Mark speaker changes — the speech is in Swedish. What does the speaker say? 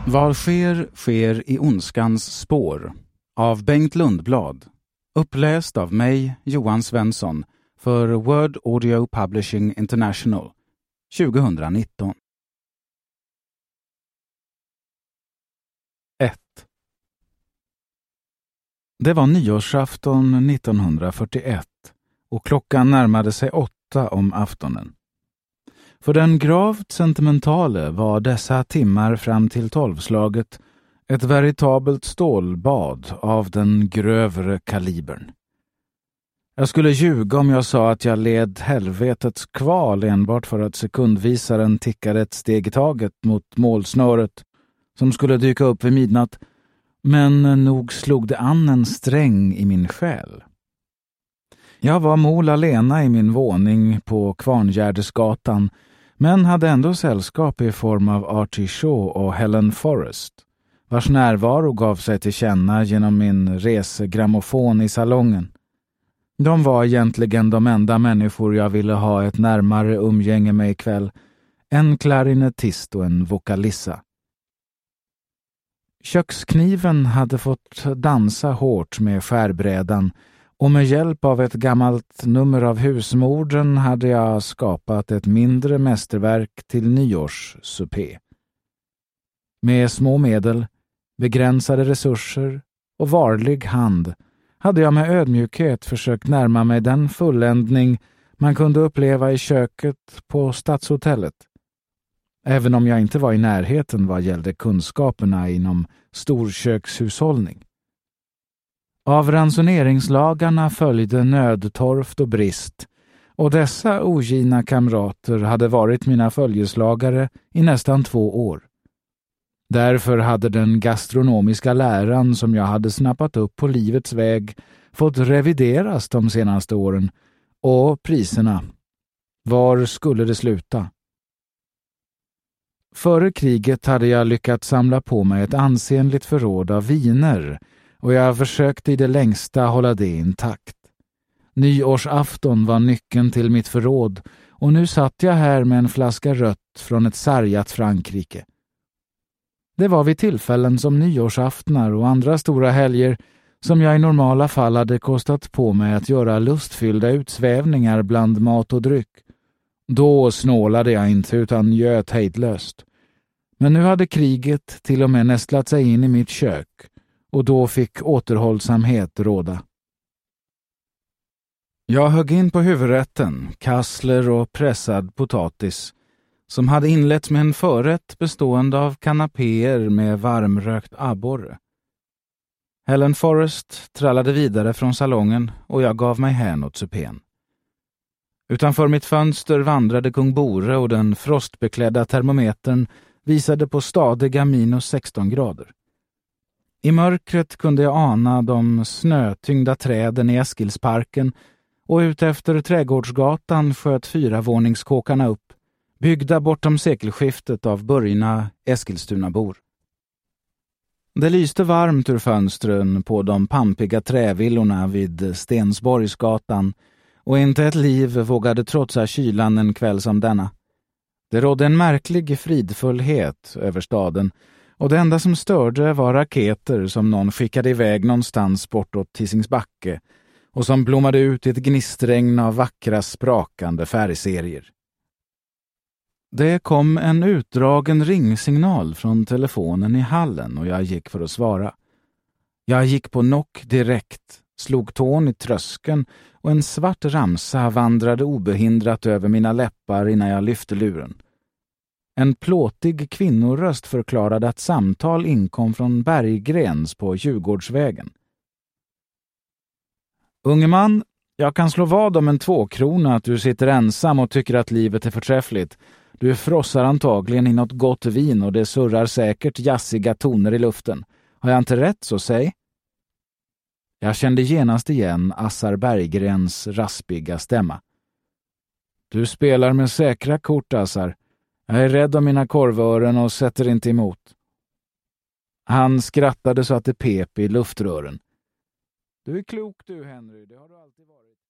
Speaker 1: Vad sker, sker i ondskans spår av Bengt Lundblad. Uppläst av mig, Johan Svensson, för Word Audio Publishing International 2019. 1. Det var nyårsafton 1941 och klockan närmade sig 8 om aftonen. För den gravt sentimentale var dessa timmar fram till 12-slaget ett veritabelt stålbad av den grövre kalibern. Jag skulle ljuga om jag sa att jag led helvetets kval enbart för att sekundvisaren tickade ett steg i taget mot målsnöret som skulle dyka upp vid midnatt, men nog slog det an en sträng i min själ. Jag var mol alena i min våning på Kvarngärdesgatan, men hade ändå sällskap i form av Artie Shaw och Helen Forrest, vars närvaro gav sig till känna genom min resegrammofon i salongen. De var egentligen de enda människor jag ville ha ett närmare umgänge med ikväll, en klarinettist och en vokalissa. Kökskniven hade fått dansa hårt med skärbrädan, och med hjälp av ett gammalt nummer av husmorden hade jag skapat ett mindre mästerverk till nyårssupé. Med små medel, begränsade resurser och varlig hand hade jag med ödmjukhet försökt närma mig den fulländning man kunde uppleva i köket på Stadshotellet. Även om jag inte var i närheten vad gällde kunskaperna inom storkökshushållning. Av ransoneringslagarna följde nödtorft och brist, och dessa ogina kamrater hade varit mina följeslagare i nästan 2 år. Därför hade den gastronomiska läran som jag hade snappat upp på livets väg fått revideras de senaste åren, och priserna. Var skulle det sluta? Före kriget hade jag lyckats samla på mig ett ansenligt förråd av viner, och jag försökte i det längsta hålla det intakt. Nyårsafton var nyckeln till mitt förråd, och nu satt jag här med en flaska rött från ett sargat Frankrike. Det var vid tillfällen som nyårsaftnar och andra stora helger som jag i normala fall hade kostat på mig att göra lustfyllda utsvävningar bland mat och dryck. Då snålade jag inte utan göt hejdlöst. Men nu hade kriget till och med nästlat sig in i mitt kök, och då fick återhållsamhet råda. Jag högg in på huvudrätten, kassler och pressad potatis, som hade inletts med en förrätt bestående av kanapéer med varmrökt abborre. Helen Forrest trallade vidare från salongen och jag gav mig hän åt supén. Utanför mitt fönster vandrade kung Bore och den frostbeklädda termometern visade på stadiga minus 16 grader. I mörkret kunde jag ana de snötyngda träden i Eskilsparken, och utefter Trädgårdsgatan sköt 4-våningskåkarna upp, byggda bortom sekelskiftet av burgna Eskilstunabor. Det lyste varmt ur fönstren på de pampiga trävillorna vid Stensborgsgatan, och inte ett liv vågade trotsa kylan en kväll som denna. Det rådde en märklig fridfullhet över staden, och det enda som störde var raketer som någon skickade iväg någonstans bortåt Tisingsbacke och som blommade ut i ett gnistregn av vackra sprakande färgserier. Det kom en utdragen ringsignal från telefonen i hallen och jag gick för att svara. Jag gick på knock direkt, slog tån i tröskeln och en svart ramsa vandrade obehindrat över mina läppar innan jag lyfte luren. En plåtig kvinnoröst förklarade att samtal inkom från Berggrens på Djurgårdsvägen. Unge man, jag kan slå vad om en 2-krona att du sitter ensam och tycker att livet är förträffligt. Du frossar antagligen i något gott vin och det surrar säkert jassiga toner i luften. Har jag inte rätt så säg? Jag kände genast igen Assar Berggrens raspiga stämma. Du spelar med säkra kort, Assar. Jag är rädd om mina korvören och sätter inte emot. Han skrattade så att det pep i luftrören. Du är klok du, Henry. Det har du alltid varit.